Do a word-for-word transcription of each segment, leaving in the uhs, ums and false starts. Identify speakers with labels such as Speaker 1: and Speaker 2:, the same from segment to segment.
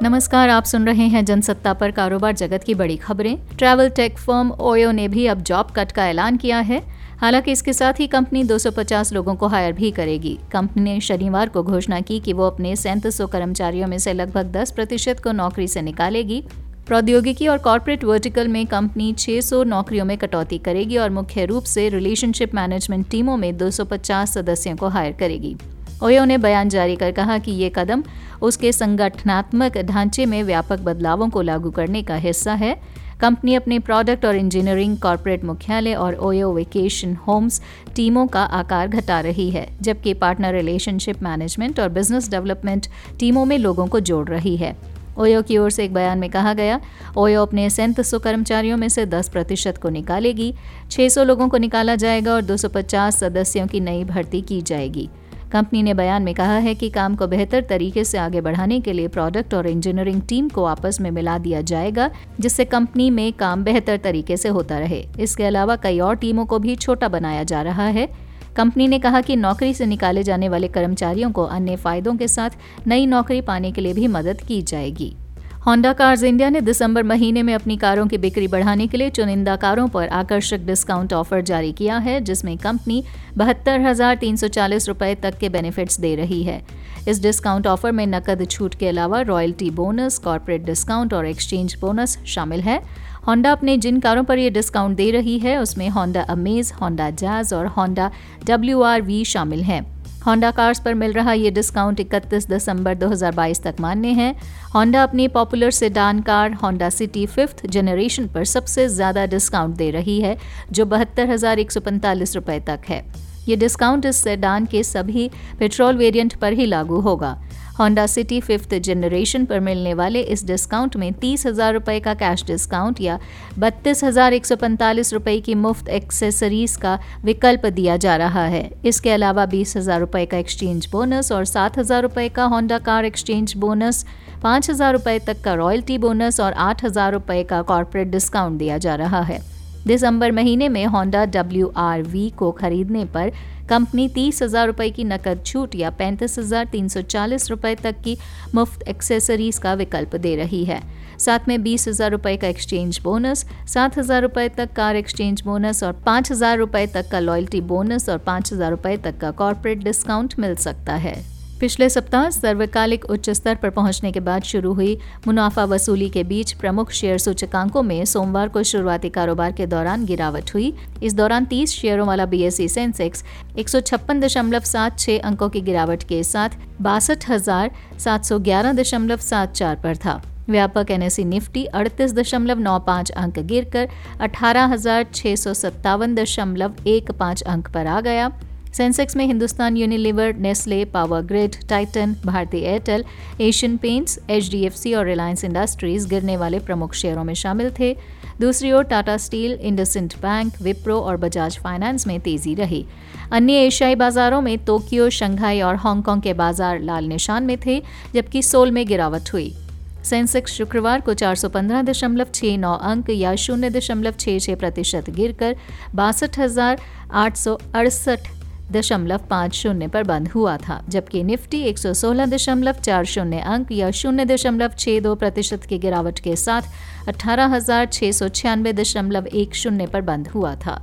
Speaker 1: नमस्कार, आप सुन रहे हैं जनसत्ता पर कारोबार जगत की बड़ी खबरें। ट्रैवल टेक फर्म ओयो ने भी अब जॉब कट का ऐलान किया है। हालांकि इसके साथ ही कंपनी दो सौ पचास लोगों को हायर भी करेगी। कंपनी ने शनिवार को घोषणा की कि वो अपने सैंतीस सौ कर्मचारियों में से लगभग दस प्रतिशत को नौकरी से निकालेगी। प्रौद्योगिकी और कॉर्पोरेट वर्टिकल में कंपनी छह सौ नौकरियों में कटौती करेगी और मुख्य रूप से रिलेशनशिप मैनेजमेंट टीमों में दो सौ पचास सदस्यों को हायर करेगी। ओयो ने बयान जारी कर कहा कि ये कदम उसके संगठनात्मक ढांचे में व्यापक बदलावों को लागू करने का हिस्सा है। कंपनी अपने प्रोडक्ट और इंजीनियरिंग, कॉर्पोरेट मुख्यालय और ओयो वेकेशन होम्स टीमों का आकार घटा रही है, जबकि पार्टनर रिलेशनशिप मैनेजमेंट और बिजनेस डेवलपमेंट टीमों में लोगों को जोड़ रही है। ओयो की ओर से एक बयान में कहा गया, ओयो अपने सैंतीस सौ कर्मचारियों में से दस प्रतिशत को निकालेगी, छह सौ लोगों को निकाला जाएगा और दो सौ पचास सदस्यों की नई भर्ती की जाएगी। कंपनी ने बयान में कहा है कि काम को बेहतर तरीके से आगे बढ़ाने के लिए प्रोडक्ट और इंजीनियरिंग टीम को आपस में मिला दिया जाएगा, जिससे कंपनी में काम बेहतर तरीके से होता रहे। इसके अलावा कई और टीमों को भी छोटा बनाया जा रहा है। कंपनी ने कहा कि नौकरी से निकाले जाने वाले कर्मचारियों को अन्य फायदों के साथ नई नौकरी पाने के लिए भी मदद की जाएगी। होंडा कार्स इंडिया ने दिसंबर महीने में अपनी कारों की बिक्री बढ़ाने के लिए चुनिंदा कारों पर आकर्षक डिस्काउंट ऑफर जारी किया है, जिसमें कंपनी बहत्तर हजार तीन सौ चालीस रुपये तक के बेनिफिट्स दे रही है। इस डिस्काउंट ऑफर में नकद छूट के अलावा रॉयल्टी बोनस, कॉर्पोरेट डिस्काउंट और एक्सचेंज बोनस शामिल है। होंडा अपने जिन कारों पर ये डिस्काउंट दे रही है उसमें होंडा अमेज, होंडा जैज और होंडा डब्ल्यू आर वी शामिल हैं। होंडा कार्स पर मिल रहा ये डिस्काउंट इकतीस दिसंबर दो हज़ार बाईस तक मान्य है। होंडा अपनी popular sedan car Honda City fifth generation पर सबसे ज़्यादा डिस्काउंट दे रही है, जो बहत्तर हजार एक सौ पैंतालीस रुपये तक है। ये डिस्काउंट इस सेडान के सभी पेट्रोल वेरिएंट पर ही लागू होगा। होंडा सिटी फिफ्थ जनरेशन पर मिलने वाले इस डिस्काउंट में तीस हजार रुपये का कैश डिस्काउंट या बत्तीस हजार एक सौ पैंतालीस रुपये की मुफ्त एक्सेसरीज का विकल्प दिया जा रहा है। इसके अलावा बीस हजार रुपये का एक्सचेंज बोनस और सात हजार रुपये का होंडा कार एक्सचेंज बोनस, पाँच हजार रुपये तक का रॉयल्टी बोनस और आठ हजार रुपये का कॉर्पोरेट डिस्काउंट दिया जा रहा है। दिसंबर महीने में होंडा डब्ल्यू आर वी को खरीदने पर कंपनी तीस हजार रुपये की नकद छूट या पैंतीस हजार तीन सौ चालीस रुपये तक की मुफ्त एक्सेसरीज का विकल्प दे रही है। साथ में बीस हजार रुपये का एक्सचेंज बोनस, सात हजार रुपये तक कार एक्सचेंज बोनस और पाँच हजार रुपये तक का लॉयल्टी बोनस और पाँच हजार रुपये तक का कॉर्पोरेट डिस्काउंट मिल सकता है। पिछले सप्ताह सर्वकालिक उच्च स्तर पर पहुंचने के बाद शुरू हुई मुनाफा वसूली के बीच प्रमुख शेयर सूचकांकों में सोमवार को शुरुआती कारोबार के दौरान गिरावट हुई। इस दौरान तीस शेयरों वाला बीएसई सेंसेक्स एक सौ छप्पन दशमलव सात छह अंकों की गिरावट के साथ बासठ हजार सात सौ ग्यारह दशमलव सात चार पर था। व्यापक एनएसई निफ्टी अड़तीस दशमलव नौ पाँच अंक गिरकर अठारह हजार छह सौ सत्तावन दशमलव एक पाँच अंक पर आ गया। सेंसेक्स में Hindustan Unilever, Nestle, Power Grid, Titan, Bharti Airtel, Asian Paints, HDFC और रिलायंस इंडस्ट्रीज गिरने वाले प्रमुख शेयरों में शामिल थे। दूसरी ओर Tata Steel, IndusInd Bank, Wipro और बजाज फाइनेंस में तेजी रही। अन्य एशियाई बाजारों में टोक्यो, शंघाई और हांगकांग के बाजार लाल निशान में थे, जबकि सोल में गिरावट हुई। सेंसेक्स शुक्रवार को चार सौ पंद्रह दशमलव छह नौ अंक या शून्य दशमलव छह छह प्रतिशत गिरकर बासठ हजार आठ सौ अड़सठ दशमलव पाँच शून्य पर बंद हुआ था, जबकि निफ्टी एक सौ सोलह दशमलव चार शून्य अंक या शून्य दशमलव छह दो प्रतिशत की गिरावट के साथ अठारह हजार छह सौ छियानवे दशमलव एक शून्य पर बंद हुआ था।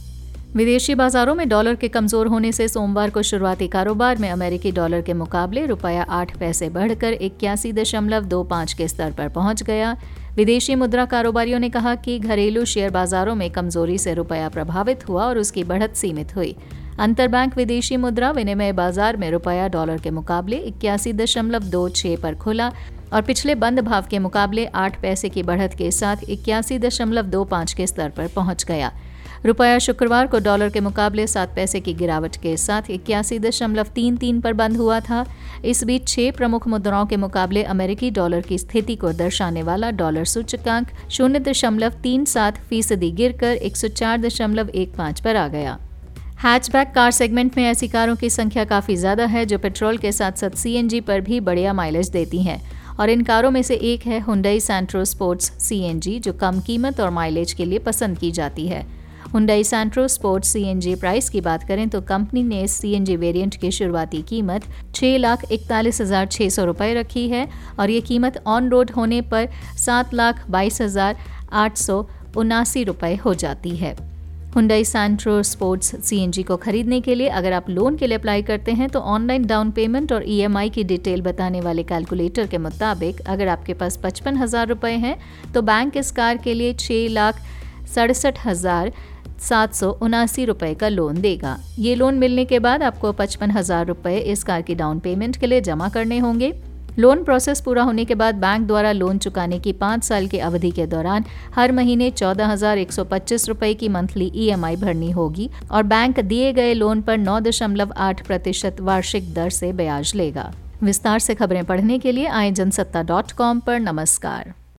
Speaker 1: विदेशी बाजारों में डॉलर के कमजोर होने से सोमवार को शुरुआती कारोबार में अमेरिकी डॉलर के मुकाबले रुपया आठ पैसे बढ़कर इक्यासी दशमलव दो पाँच के स्तर पर पहुंच गया। विदेशी मुद्रा कारोबारियों ने कहा कि घरेलू शेयर बाजारों में कमजोरी से रुपया प्रभावित हुआ और उसकी बढ़त सीमित हुई। अंतरबैंक विदेशी मुद्रा विनिमय बाजार में रुपया डॉलर के मुकाबले इक्यासी दशमलव दो छह पर खुला और पिछले बंद भाव के मुकाबले आठ पैसे की बढ़त के साथ इक्यासी दशमलव दो पाँच के स्तर पर पहुंच गया। रुपया शुक्रवार को डॉलर के मुकाबले सात पैसे की गिरावट के साथ इक्यासी दशमलव तीन तीन पर बंद हुआ था। इस बीच छह प्रमुख मुद्राओं के मुकाबले अमेरिकी डॉलर की स्थिति को दर्शाने वाला डॉलर सूचकांक शून्य दशमलव तीन सात फीसदी गिरकर एक सौ चार दशमलव एक पाँच पर आ गया। हैचबैक कार सेगमेंट में ऐसी कारों की संख्या काफ़ी ज़्यादा है जो पेट्रोल के साथ साथ सीएनजी पर भी बढ़िया माइलेज देती हैं, और इन कारों में से एक है हुंडई सैंट्रो स्पोर्ट्स सीएनजी, जो कम कीमत और माइलेज के लिए पसंद की जाती है। Hyundai Santro sports CNG price की बात करें तो कंपनी ने इस सीएनजी वेरिएंट की शुरुआती कीमत छह लाख इकतालीस हजार छः सौ रुपये रखी है और ये कीमत ऑन रोड होने पर सात लाख बाईस हजार आठ सौ उनासी रुपये हो जाती है। हुंडई सैंट्रो स्पोर्ट्स सीएनजी को खरीदने के लिए अगर आप लोन के लिए अप्लाई करते हैं तो ऑनलाइन डाउन पेमेंट और ईएमआई की डिटेल बताने वाले कैलकुलेटर के मुताबिक अगर आपके पास पचपन हजार रुपये हैं तो बैंक इस कार के लिए छः लाख सड़सठ हजार सात सौ उनासी रुपये का लोन देगा। ये लोन मिलने के बाद आपको पचपन हजार रुपये इस कार की डाउन पेमेंट के लिए जमा करने होंगे। लोन प्रोसेस पूरा होने के बाद बैंक द्वारा लोन चुकाने की पाँच साल की अवधि के दौरान हर महीने चौदह हजार एक सौ पच्चीस रुपये की मंथली ईएमआई भरनी होगी और बैंक दिए गए लोन पर नौ दशमलव आठ प्रतिशत वार्षिक दर से ब्याज लेगा। विस्तार से खबरें पढ़ने के लिए आए जनसत्ता डॉट कॉम पर। नमस्कार।